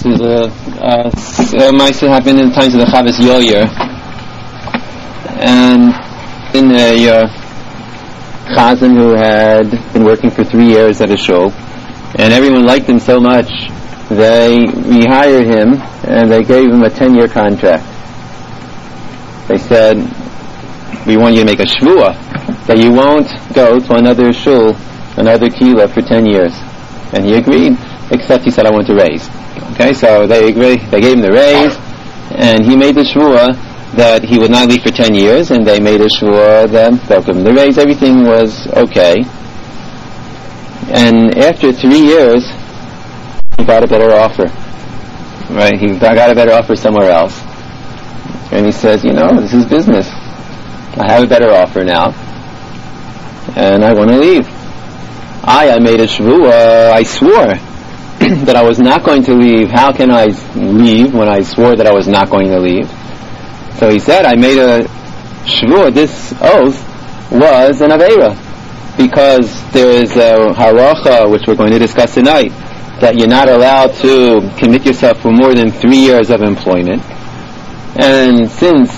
This is a mice that happened in the times of the Chavas Yoyer, and in a chazan who had been working for 3 years at a shul, and everyone liked him so much they rehired him and they gave him a 10-year contract. They said, we want you to make a shvuah that you won't go to another shul, another kila for 10 years. And he agreed, except he said, I want to raise. Okay, so they agreed, they gave him the raise, and he made the shvuah that he would not leave for 10 years, and they made a shvuah that they'll give him the raise. Everything was okay. And after 3 years, he got a better offer. Right, he got a better offer somewhere else. And he says, this is business. I have a better offer now, and I want to leave. I made a shvuah, I swore that I was not going to leave. How can I leave when I swore that I was not going to leave? So he said, I made a shvuah, this oath was an aveira, because there is a halacha, which we're going to discuss tonight, that you're not allowed to commit yourself for more than 3 years of employment. And since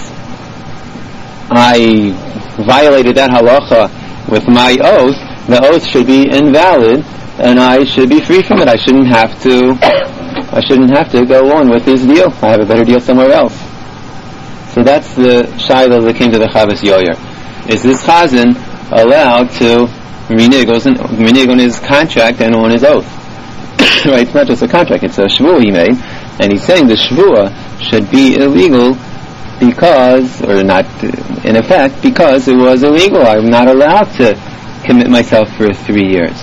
I violated that halacha with my oath, the oath should be invalid, and I should be free from it. I shouldn't have to go on with this deal. I have a better deal somewhere else. So that's the shayla that came to the Chavas Yoyer. Is this chazan allowed to renege on his contract and on his oath? Right, it's not just a contract, it's a shvuah he made, and he's saying the shvuah should be illegal because it was illegal. I'm not allowed to commit myself for 3 years.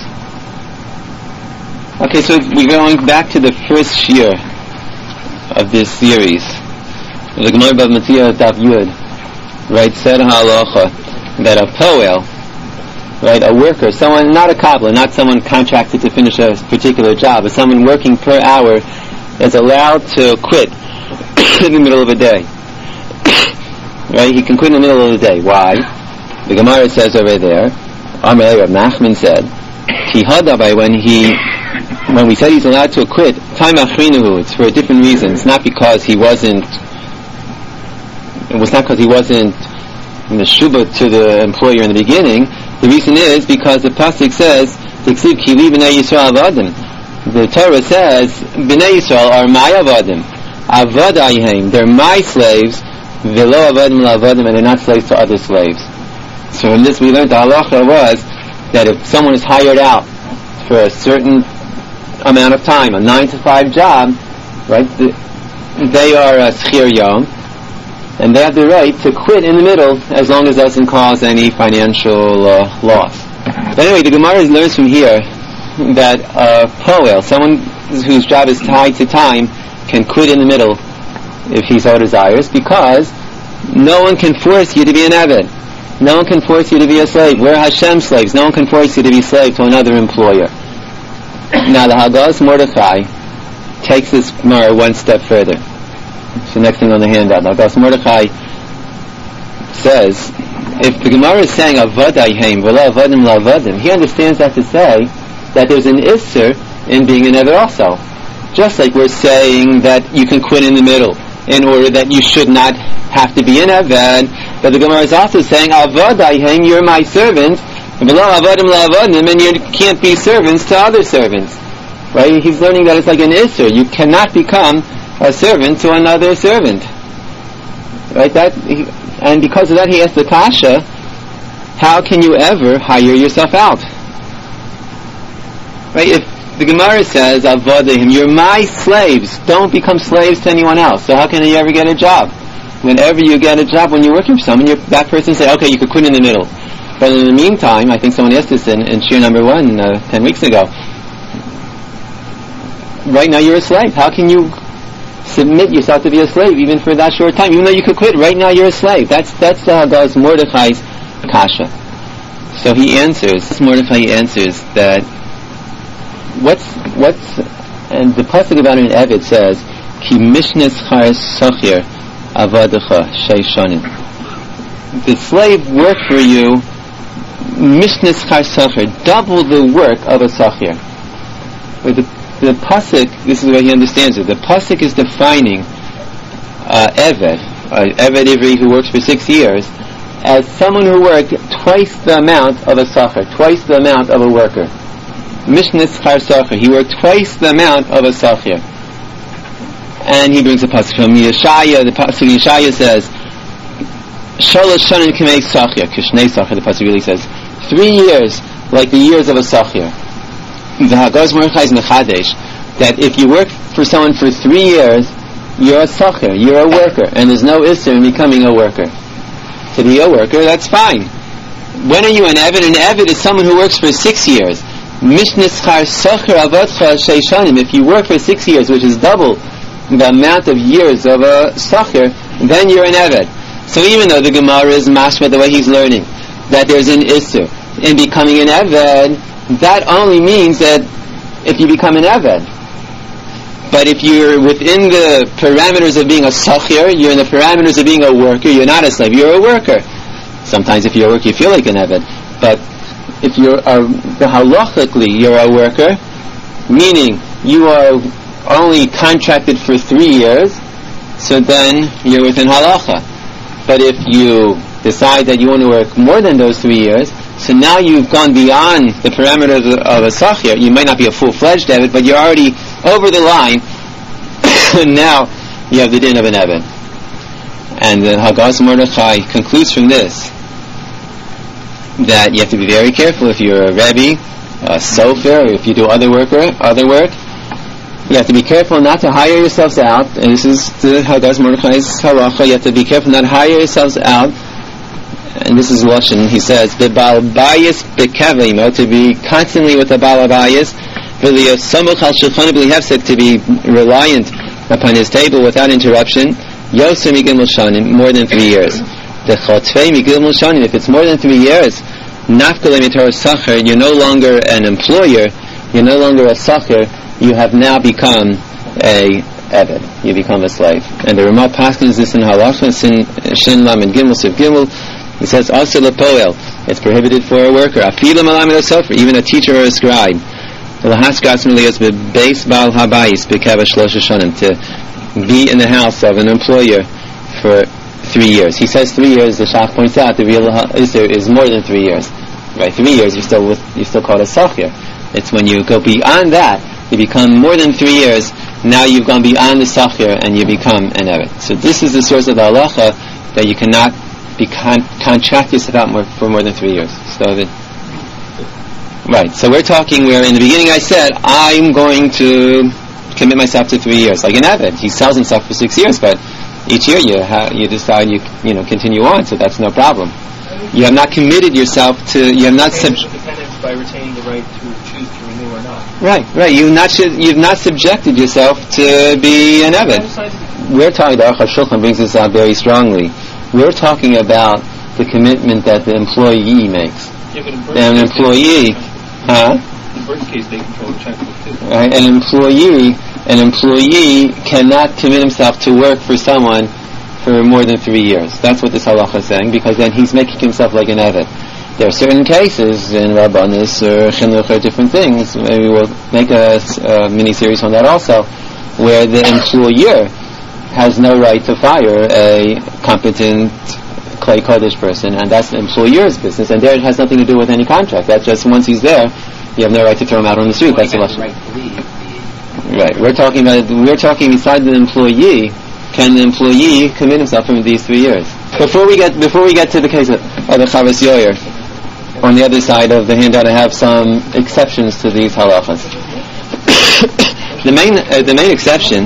Okay, so we're going back to the first shir of this series. The Gemara Bava Metzia Daf Yud, right, said halacha that a poel, right, a worker, someone, not a cobbler, not someone contracted to finish a particular job, but someone working per hour is allowed to quit in the middle of a day. Right, he can quit in the middle of the day. Why? The Gemara says over there, Amar Rav Nachman said, when we said he's allowed to quit, time achrinuhu, it's for a different reason. It's not because he wasn't meshubah to the employer in the beginning. The reason is because the pasuk says, the Torah says, Bnei Yisrael are my avadim, avadayim, they're my slaves, velo avadim la'avadim, and they're not slaves to other slaves. So in this we learned the halacha was that if someone is hired out for a certain amount of time, a 9-to-5 job, right, they are a schir yom, and they have the right to quit in the middle as long as it doesn't cause any financial loss. But anyway, the Gemara learns from here that a poel, someone whose job is tied to time, can quit in the middle if he so desires, because no one can force you to be an Eved. No one can force you to be a slave. We're Hashem's slaves. No one can force you to be slave to another employer. Now the Haggas Mordechai takes this Gemara one step further. It's the next thing on the handout. Haggas Mordechai says, if the Gemara is saying avadayim v'la avadim la'avadim, he understands that to say that there's an isser in being an Eved also. Just like we're saying that you can quit in the middle in order that you should not have to be an Eved, but the Gemara is also saying avadayim, you're my servants, v'la avadim la'avadim, and you can't be servants to other servants. Right? He's learning that it's like an isser. You cannot become a servant to another servant. Right? And because of that he asked the kasha, how can you ever hire yourself out? Right? If the Gemara says, avadahim, you're my slaves, don't become slaves to anyone else. So how can you ever get a job? Whenever you get a job, when you're working for someone, that person say, okay, you could quit in the middle. But in the meantime, I think someone asked this in shir number 1 10 weeks ago, right now you're a slave. How can you submit yourself to be a slave even for that short time? Even though you could quit, right now you're a slave. That's Haggas Mordechai's kasha. So Mordechai answers that and the pasuk about an Eved says, Ki mishnes char sochir avadecha sheishonim. The slave worked for you mishnes char sochir, double the work of a sochir. the pasuk, this is the way he understands it. The pasuk is defining Eved Ivri who works for 6 years as someone who worked twice the amount of a sachar, twice the amount of a worker. Mishnas Schar Sachar, he worked twice the amount of a sachar. And he brings a pasuk from Yeshaya. The pasuk Yeshaya says, Shalosh shanim k'mei sachar, kishnei sachar. The pasuk really says 3 years like the years of a sachar. The Hagaz Mordechai is mechadesh that if you work for someone for 3 years, you're a sachar, you're a worker, and there's no issur in becoming a worker. To be a worker, that's fine. When are you an Eved? An Eved is someone who works for 6 years. Mishnas Schar Sachar Avadcha Sheishanim. If you work for 6 years, which is double the amount of years of a sachar, then you're an Eved. So even though the Gemara is mashma the way he's learning, that there's an issur in becoming an Eved, that only means that if you become an Eved. But if you're within the parameters of being a sachir, you're in the parameters of being a worker, you're not a slave, you're a worker. Sometimes if you're a worker, you feel like an Eved. But if you're halachically, you're a worker, meaning you are only contracted for 3 years, so then you're within halacha. But if you decide that you want to work more than those 3 years, so now you've gone beyond the parameters of a sachir. You might not be a full-fledged Eved, but you're already over the line, and now you have the din of an Eved. And the Hagaz Mordechai concludes from this that you have to be very careful if you're a Rebbe, a sofer, or if you do other work. You have to be careful not to hire yourselves out, and this is the Hagaz Mordechai's halacha. You have to be careful not to hire yourselves out, and this is Lashon. He says, "The Baal Bayis bekavimo," to be constantly with the Baal Bayis, to be reliant upon his table without interruption. Yosem migimel shanim, more than 3 years. The chotvei migimel shanim, if it's more than 3 years, nafkalei mitor sachar, you're no longer an employer, you're no longer a sachar, you have now become a Eved, you become a slave. And the Ramah Paskins this in Halacha, Shin Lam and Gimel Siv Gimel. He says, also lepoel, it's prohibited for a worker, afilam alamid sofer, even a teacher or a scribe, to be in the house of an employer for 3 years. He says 3 years. The Shach points out the real issur is more than 3 years. Right, 3 years you're still called a sachir. It's when you go beyond that, you become more than 3 years. Now you've gone beyond the sachir and you become an Eved. So this is the source of the halacha that you cannot contract yourself out for more than 3 years. So that. Right, so we're talking where in the beginning I said, I'm going to commit myself to 3 years. Like an Eved, he sells himself for 6 years, but each year you decide you continue on, so that's no problem. You have not committed yourself to, you have not dependence by retaining the right to choose to renew or not. Right, you've not subjected yourself to be an Eved. We're talking, the Aruch HaShulchan brings this out very strongly. We're talking about the commitment that the employee makes. Yeah, but an employee, in Bert's case, they control the checkbook too. Right, an employee cannot commit himself to work for someone for more than 3 years. That's what this halacha is saying, because then he's making himself like an Eved. There are certain cases in Rabbanis or Chinuch or different things, maybe we'll make a mini-series on that also, where the employer has no right to fire a competent Klei Kodesh person, and that's the employer's business, and there it has nothing to do with any contract. That's just once he's there, you have no right to throw him out on the street. That's the lesson. Right. We're talking beside the employee. Can the employee commit himself for these 3 years? Before we get to the case of the Chavas Yoyer, on the other side of the handout, I have some exceptions to these halachas. The main exception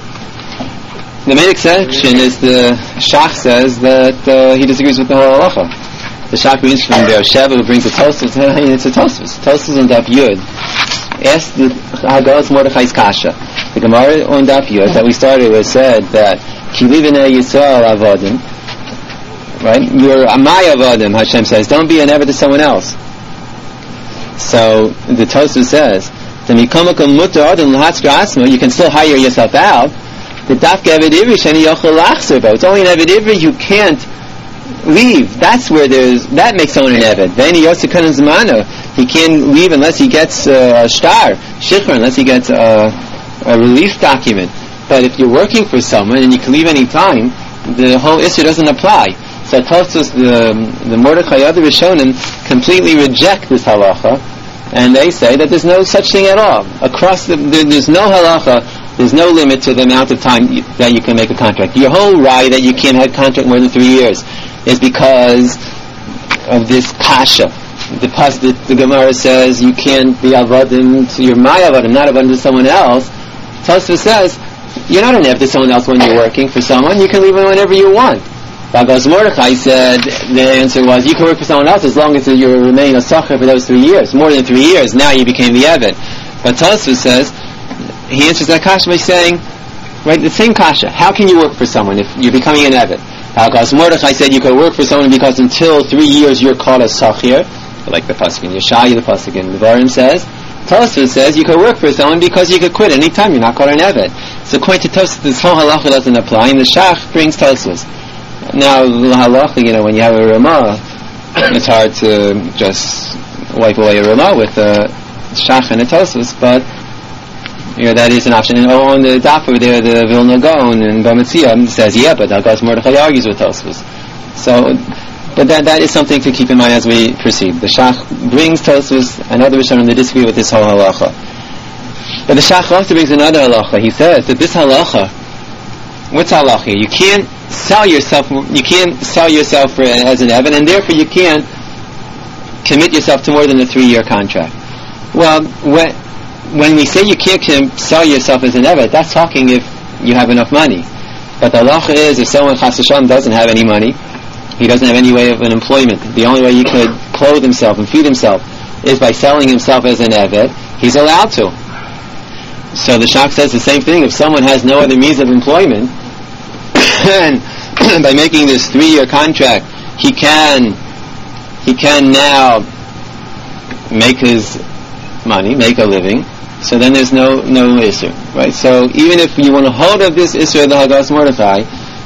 is the Shach says that he disagrees with the whole halacha. The Shach brings from Be'er Sheva, who brings the Tosfos. It's a Tosfos. Tosfos on Daf Yud. Ask the Hagaz Mordechai's Kasha. The Gemara on Daf Yud that we started with said that Ki li b'nei Yisrael avodim. Right? You're a my avodim, Hashem says. Don't be an Eved to someone else. So the Tosfos says, you can still hire yourself out. It's only an Eved Ivri you can't leave. That's where that makes someone an Eved. Then he can't leave unless he gets a star. shikhr, unless he gets a release document. But if you're working for someone and you can leave any time, the whole issue doesn't apply. So Tosfos, the Mordechai other Rishonim completely reject this halacha, and they say that there's no such thing at all. There's no halacha, there's no limit to the amount of time that you can make a contract. Your whole right that you can't have a contract more than 3 years is because of this kasha. The Gemara says you can't be avodim to your my avodim, not avodim to someone else. Tosfos says you're not an eved to someone else when you're working for someone. You can leave it whenever you want. Bagos Mordechai said the answer was you can work for someone else as long as you remain a sacher for those 3 years. More than 3 years, now you became the eved. But Tosfos says he answers that kasha by saying, right, the same kasha. How can you work for someone if you're becoming an eved? Bagos Mordechai said you can work for someone because until 3 years you're called a sacher, like the pasuk in Yeshaya, the pasuk in Devarim says. Tosfos says you could work for someone because you could quit any time. You're not called an eved. So according to Tosfos, this whole halacha doesn't apply, and the Shach brings Tosfos. Now, the halacha, when you have a Ramah, it's hard to just wipe away a Ramah with a Shach and a Tosfos, but that is an option. And on the daf over there, the Vilna Gaon and Bamitzia says, yeah, but Haggas Mordechai argues with Tosfos. So, but that is something to keep in mind as we proceed. The Shach brings Tosfos and other Rishonim that disagree with this whole halacha. But the Shach also brings another halacha. He says that this halacha, what's halacha? You can't sell yourself for as an eved, and therefore you can't commit yourself to more than a 3-year contract. Well, when we say you can't sell yourself as an eved, that's talking if you have enough money. But the halacha is if someone chas v'shalom doesn't have any money, he doesn't have any way of an employment. The only way he could clothe himself and feed himself is by selling himself as an eved. He's allowed to. So the Shach says the same thing. If someone has no other means of employment, and by making this 3-year contract, he can now make his money, make a living. So then there's no issue, right? So even if you want to hold of this issue of the Haggas Mordechai,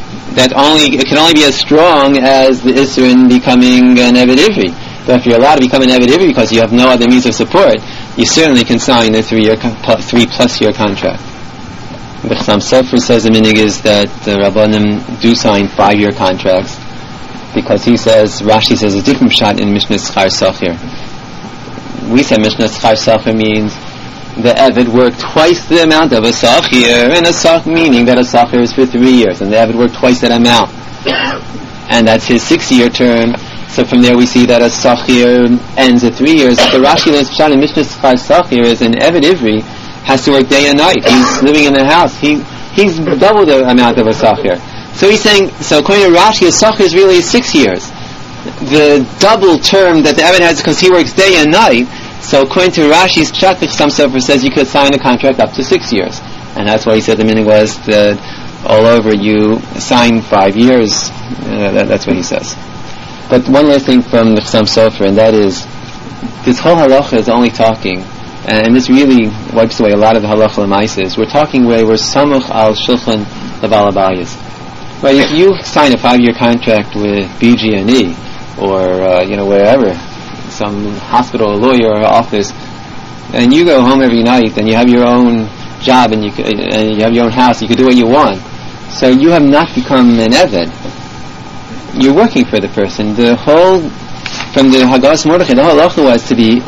it can only be as strong as the issue in becoming an Eved Ivri. But if you're allowed to become an Eved Ivri because you have no other means of support, you certainly can sign a 3+ year contract. The Chassam Sofer says the minig is that the Rabbanim do sign 5-year contracts because he says, Rashi says a different shot in Mishnah Schar Socher. We say Mishnah Schar Socher means the Eved worked twice the amount of a Socher, and a Socher meaning that a Socher is for 3 years, and the Eved worked twice that amount. And that's his 6-year term. So from there we see that a Socher ends at 3 years. The Rashi learns Pshat in Mishnah Schar Socher is an Eved Ivri has to work day and night. He's living in the house. He's double the amount of a Socher. So he's saying, so according to Rashi, a Socher is really 6 years. The double term that the Eved has because he works day and night. So according to Rashi's Pshat, the Chassam Sofer says you could sign a contract up to 6 years. And that's why he said the meaning was that all over you sign 5 years. That's what he says. But one last thing from the Chassam Sofer, and that is, this whole halacha is only talking, and this really wipes away a lot of the halacha l'maises. We're talking where we're samuch al shulchan lebal habayis. Right? If you sign a 5-year contract with BG&E or wherever, some hospital, a lawyer, or office, and you go home every night, and you have your own job, and you have your own house, you can do what you want. So you have not become an eved. You're working for the person. From the Haggas Mordechai, the whole halacha was to be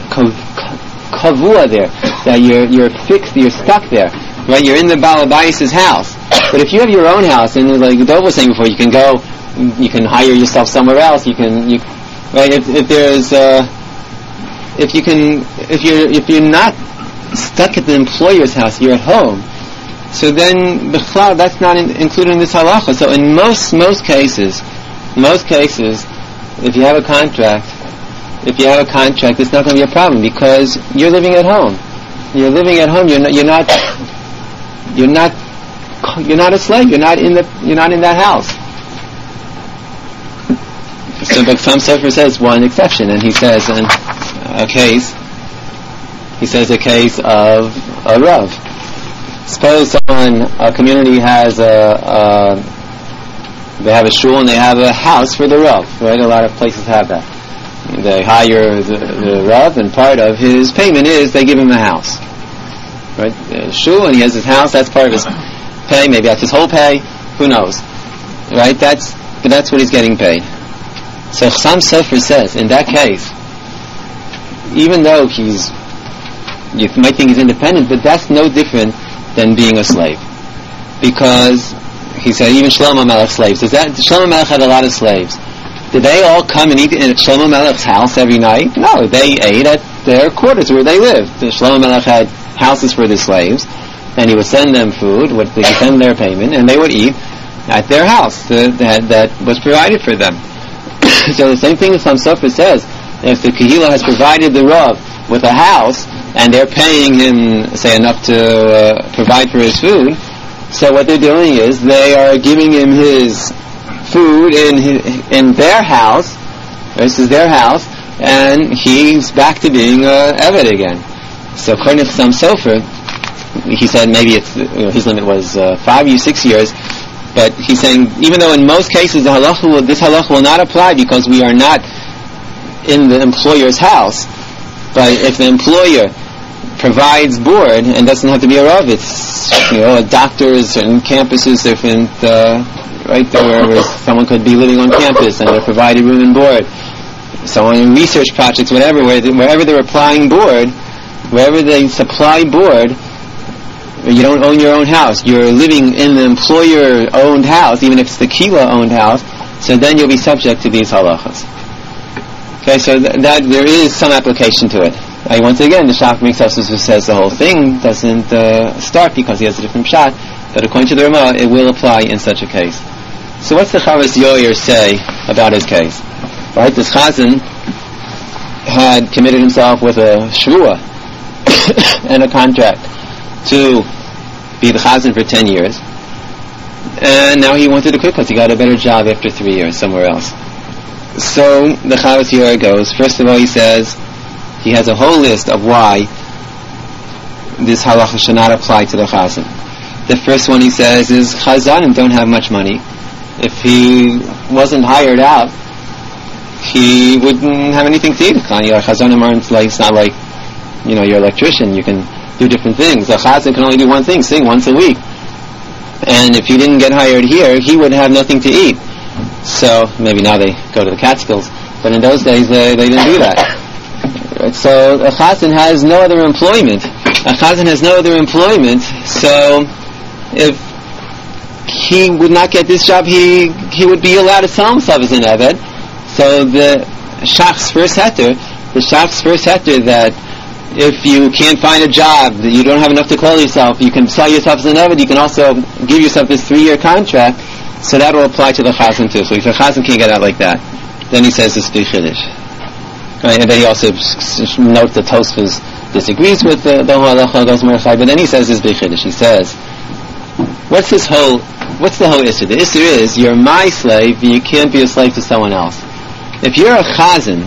kavua there, that you're fixed, you're stuck there, right? You're in the Baal Habayis' house. But if you have your own house, and like Dov was saying before, you can go, you can hire yourself somewhere else. Right? If you're not stuck at the employer's house, you're at home. So then, b'chlal, that's not included in this halacha. So in most cases, if you have a contract, it's not going to be a problem because you're living at home. You're living at home. You're not a slave. You're not in that house. So Chassam Sofer says one exception, and he says a case of a Rav. Suppose a community has they have a shul and they have a house for the Rav, right? A lot of places have that. They hire the Rav, and part of his payment is they give him a house. right? Shul, and he has his house. That's part of his pay. Maybe that's his whole pay. Who knows, right? That's what he's getting paid. So Chassam Sofer says, in that case, even though you might think he's independent, but that's no different than being a slave, because he said even Shlomo Melech's slaves. Shlomo Melech had a lot of slaves. Did they all come and eat at Shlomo Melech's house every night? No, they ate at their quarters where they lived. Shlomo Melech had houses for the slaves, and he would send them food, would send their payment, and they would eat at their house that was provided for them. So the same thing as Chassam Sofer says, if the Kehillah has provided the Rav with a house, and they're paying him, say, enough to provide for his food, so what they're doing is they are giving him his food in their house. This is their house, and he's back to being Eved again. So according to Chassam Sofer, he said maybe his limit was 5 years, 6 years, but he's saying even though in most cases this halacha will not apply because we are not in the employer's house, but if the employer provides board and doesn't have to be a Rav, it's doctors and campuses, different right there where someone could be living on campus and they're provided room and board. Someone in research projects, whatever, wherever they're applying board, wherever they supply board, you don't own your own house. You're living in the employer-owned house, even if it's the Kehillah-owned house. So then you'll be subject to these halachas. Okay, so that there is some application to it. Once again, the Shach makes us who says the whole thing doesn't start because he has a different shot, but according to the Ramah, it will apply in such a case. So what's the Chavos Yoyer say about his case? Right, this Chazan had committed himself with a shvuah and a contract to be the Chazan for 10 years, and now he wanted to quit because he got a better job after 3 years somewhere else. So the Chavos Yoyer goes, first of all he says, he has a whole list of why this halacha should not apply to the Chazan. The first one he says is Chazanim don't have much money. If he wasn't hired out, he wouldn't have anything to eat. Chazanim aren't like, it's not like, your electrician, you can do different things. A Chazan can only do one thing, sing once a week. And if he didn't get hired here, he would have nothing to eat. So, maybe now they go to the Catskills, but in those days they didn't do that. So a Chazan has no other employment. So if he would not get this job, he would be allowed to sell himself as an Eved. So the Shach's first heter that if you can't find a job, that you don't have enough to call yourself, you can sell yourself as an Eved, you can also give yourself this 3-year contract, so that will apply to the Chazan too. So if the Chazan can't get out like that, then he says it's B'Chiddush. Right, and then he also notes that Tosfos disagrees with the whole halacha goes more high, but then he says it's B'Chiddush. He says, what's the whole issue? The issue is you're my slave, and you can't be a slave to someone else. If you're a Chazan,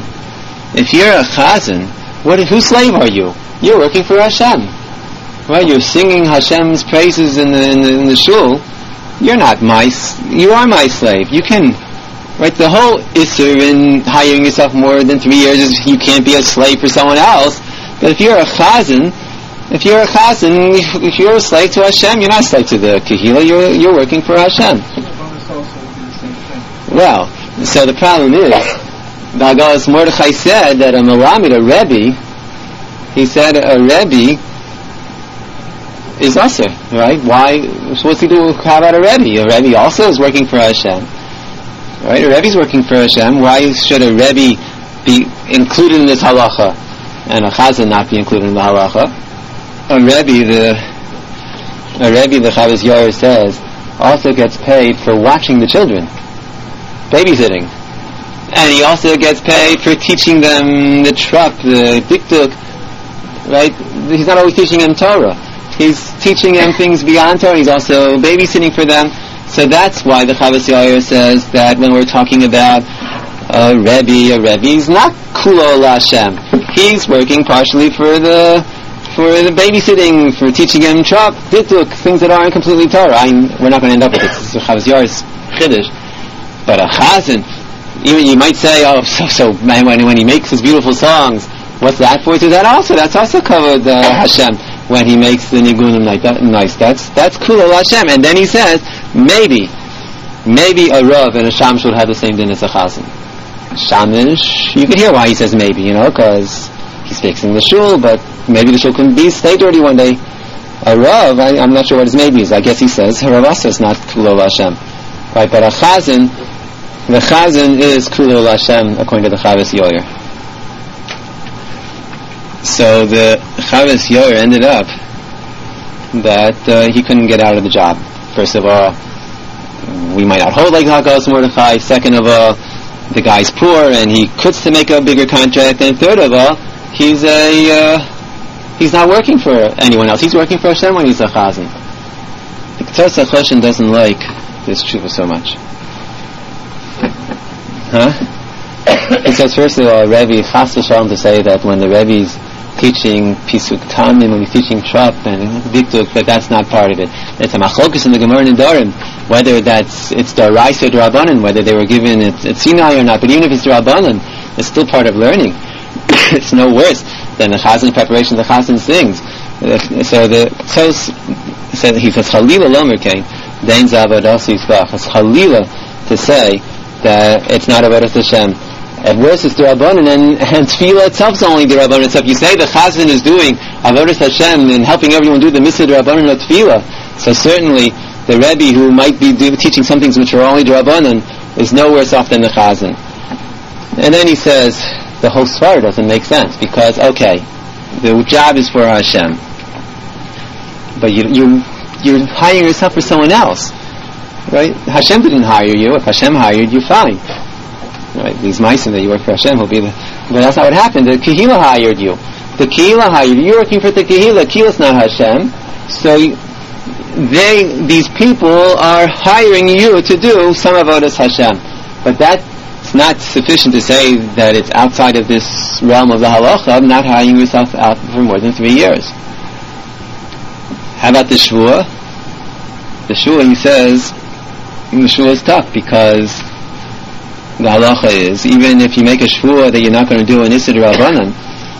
whose slave are you? You're working for Hashem. Right? You're singing Hashem's praises in the shul. You are my slave. You can, right? The whole issue in hiring yourself more than 3 years is you can't be a slave for someone else. But if you're a Chazan, if you're a slave to Hashem, you're not a slave to the Kehillah. You're working for Hashem. Well, so the problem is, the Agalos Mordechai said that a Melamid, a Rebbe, he said a Rebbe is Asur, right? Why? So what's he do? How about a Rebbe? A Rebbe also is working for Hashem, right? A Rebbe's working for Hashem. Why should a Rebbe be included in this halacha and a Chazan not be included in the halacha? A Rebbe, the Chavos Yoyer says, also gets paid for watching the children, babysitting. And he also gets paid for teaching them the truck, the dikduk, right? He's not always teaching them Torah. He's teaching them things beyond Torah. He's also babysitting for them. So that's why the Chavos Yoyer says that when we're talking about a Rebbe is not kulo l'Hashem. He's working partially for the babysitting, for teaching them truck, dikduk, things that aren't completely Torah. We're not going to end up with this. This is Chavos Yoyer's chiddush. But a Chazan, even you might say, so when he makes his beautiful songs, what's that for? That's also covered Hashem. when he makes the nigunim nice. That's kulol Hashem. And then he says, maybe a Rav and a Shamish would have the same din as a Chazan. Shamish, you can hear why he says maybe, because he's fixing the shul, but maybe the shul can stay dirty one day. A Rav, I'm not sure what his maybe is. I guess he says Rav Asa is not kulol Hashem, right? But a Chazan, the Chazan is kulol Hashem according to the Chavas Yoyer. So the Chavas Yoyer ended up that he couldn't get out of the job. First of all, we might not hold like Hakos Mordechai. Second of all, the guy's poor and he quits to make a bigger contract. And third of all, he's not working for anyone else. He's working for Hashem when he's a Chazan. The Ketzos HaChoshen doesn't like this tshuva so much. He says, first of all, Rebbe Chas v'Shalom to say that when the Rebbe's teaching Pisuk Tamim, when he's teaching Trop and Diktuk, that's not part of it. It's a machlokus in the Gemara and Dorim, whether it's D'Oraisa or D'Rabbanan, whether they were given it at Sinai or not. But even if it's D'Rabbanan, it's still part of learning. It's no worse than the Chazan preparation the Chazan sings. So the Tzos said, he says, Chalila Lomerkein, Dain Zavados Yisbach. It's Chalila to say that it's not Avodas Hashem. At worst it's D'Rabbanan, and Tefillah itself is only D'Rabbanan. So if you say the Chazan is doing Avodas Hashem and helping everyone do the Mitzvah D'Rabbanan of Tefillah, so certainly the Rebbe who might be teaching some things which are only D'Rabbanan is no worse off than the Chazan. And then he says, the whole svara doesn't make sense, because, okay, the job is for Hashem, but you're hiring yourself for someone else, right? Hashem didn't hire you. If Hashem hired you, fine. Right? These meisim that you work for Hashem will be but that's not what happened. The Kehillah hired you. The Kehillah hired you. You're working for the Kehillah. Kehillah's not Hashem. So these people are hiring you to do some avodas Hashem. But that's not sufficient to say that it's outside of this realm of the halacha of not hiring yourself out for more than 3 years. How about the Shvuah? The Shvuah, he says, the Shvuah is tough because the halacha is, even if you make a Shvuah that you're not going to do an Issa D'Rabbanan,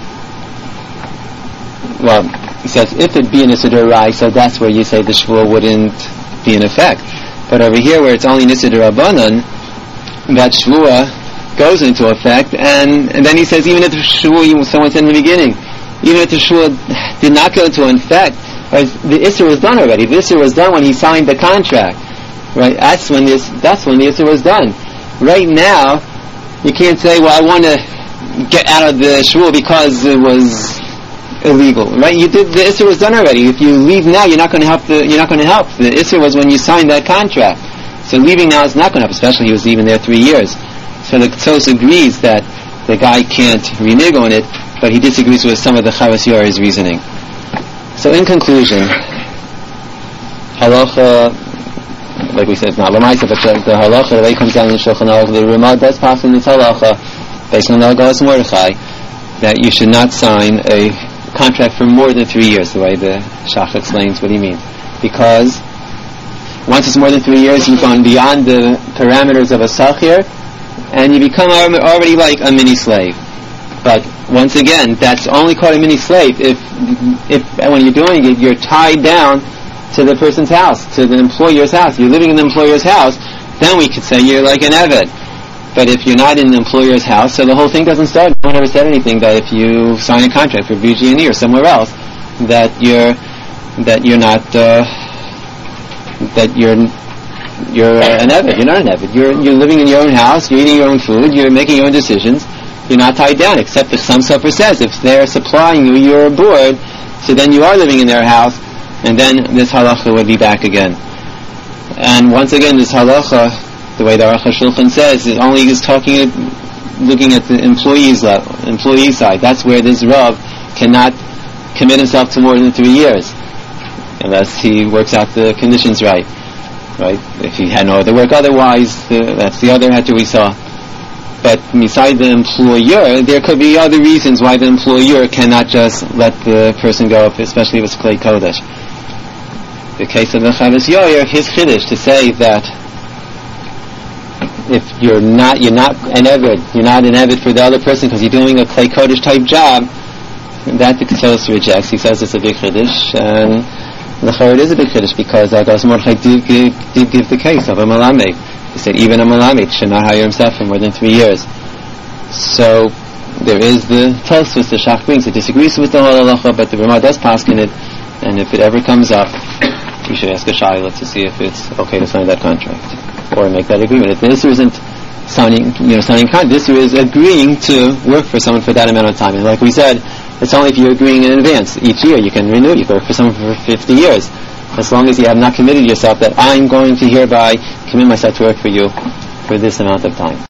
well, he says, if it be an Issa D'Oraisa, so that's where you say the Shvuah wouldn't be in effect. But over here, where it's only an Issa D'Rabbanan, that Shvuah goes into effect, and then he says, even if the Shvuah, someone said in the beginning, even if the Shvuah did not go into effect, the Issa was done already. The Issa was done when he signed the contract, right? That's when the Issa was done. Right now, you can't say, well, I want to get out of the Shvuah because it was illegal, right? The Issa was done already. If you leave now, you're not going to help. The Issa was when you signed that contract. So leaving now is not going to help, especially he was even there 3 years. So the Tzos agrees that the guy can't renege on it, but he disagrees with some of the Chavas Yoyer's reasoning. So in conclusion, halacha, like we said, it's not Lamaisa, but the halacha, the way it comes down in the Shulchan Aruch, the Ramah does pass in this halacha, based on the Haggadah Mordechai, that you should not sign a contract for more than 3 years, the way the Shach explains what he means. Because once it's more than 3 years, you've gone beyond the parameters of a Sachir, and you become already like a mini slave. But once again, that's only called a mini slave if when you're doing it, you're tied down to the person's house, to the employer's house. You're living in the employer's house, then we could say you're like an Eved. But if you're not in the employer's house, so the whole thing doesn't start. No one ever said anything that if you sign a contract for BG&E or somewhere else, that you're an Eved. You're not an Eved. You're living in your own house. You're eating your own food. You're making your own decisions. You're not tied down, except if some supper says if they're supplying you, you're aboard. So then you are living in their house, and then this halacha would be back again. And once again, this halacha, the way the Aruch HaShulchan says, it only is looking at the employee side. That's where this Rav cannot commit himself to more than 3 years, unless he works out the conditions right. If he had no other work otherwise, that's the other heter we saw. But beside the employer, there could be other reasons why the employer cannot just let the person go, especially if it's Klei Kodesh. The case of the Chavas Yoyer, his chiddush to say that if you're not an Eved for the other person because you're doing a Klei Kodesh type job, that the Tosfos rejects. He says it's a big chiddush, and the Chorah is a big chiddush because Agos Mordechai did give the case of a Malamed. He said even a Malamed should not hire himself for more than 3 years. So there is the Tosfos the Shach brings. It disagrees with the whole halacha, but the Ramah does paskin it, and if it ever comes up, you should ask a shayla to see if it's okay to sign that contract or make that agreement. If the issue isn't signing contract, this is agreeing to work for someone for that amount of time. And like we said, it's only if you're agreeing in advance. Each year you can renew. You can work for someone for 50 years, as long as you have not committed yourself that I'm going to hereby commit myself to work for you for this amount of time.